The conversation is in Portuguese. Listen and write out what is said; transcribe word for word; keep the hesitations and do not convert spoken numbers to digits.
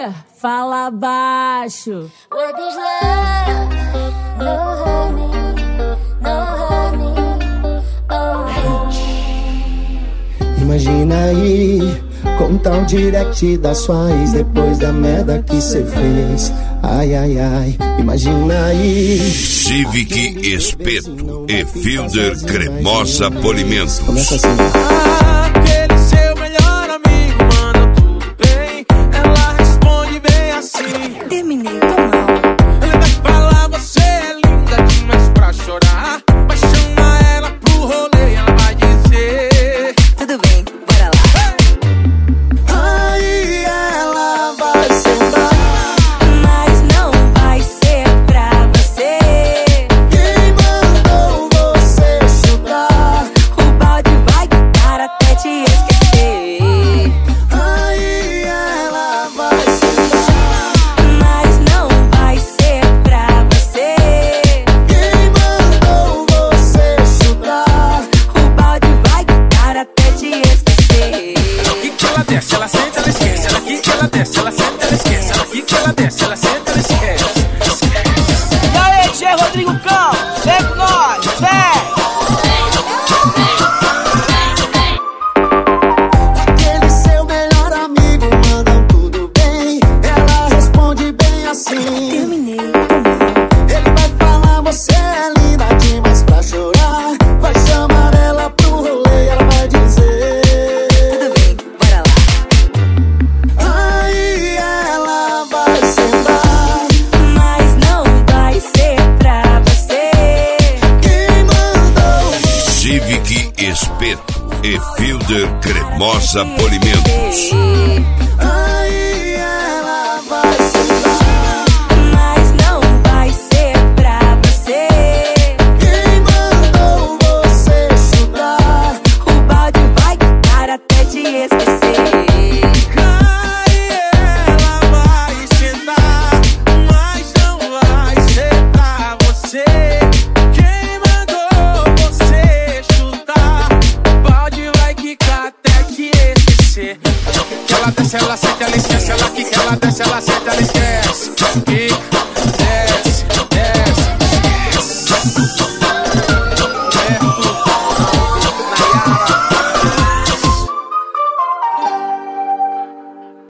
fala baixo. What is love? No honey, no honey, oh. Imagina aí, contar o direct da sua ex depois da merda que cê fez. Ai, ai, ai, imagina aí. Civic Espeto e Fielder Cremosa Polimentos. Começa assim. Aquele seu melhor amigo manda tudo bem. Ela responde bem assim: terminei, tô mal. Ele vai falar, você é linda demais pra chorar. Mas chama ela pro rolê, ela vai dizer: tudo bem, bora lá. Aí ela vai sentar, Mas não vai ser pra você. quem mandou você chutar? O balde vai quicar até te esquecer. Aí ela vai sentar, Mas não vai ser pra você. quem mandou você chutar? O balde vai quicar até te esquecer. ela quica, ela desce, ela senta, ela esquece. Ela quica, ela desce, ela senta, ela esquece. Ela quica, ela desce, ela senta, ela esquece. E aí, Tchê Rodrigo Cão, vem com nós, vem! Aquele seu melhor amigo mandam tudo bem. Ela responde bem assim: Terminei, tô mal. ele vai falar, você é linda demais pra chorar. Vai chamar ela pro rolê, ela vai dizer: Tudo bem, bora lá. aí ela vai sentar, Mas não vai ser pra você. quem mandou Civic Espeto e Fielder Cremosa Polimentos. aí ela vai sentar, Mas não vai ser pra você. quem mandou você chutar? O balde vai quicar até te esquecer. Aí ela vai sentar, mas não vai ser pra você. Quem mandou você chutar? O balde vai quicar até te esquecer. Que ela desce, ela senta, ela esquece. Ela quica, ela desce, ela senta, ela esquece.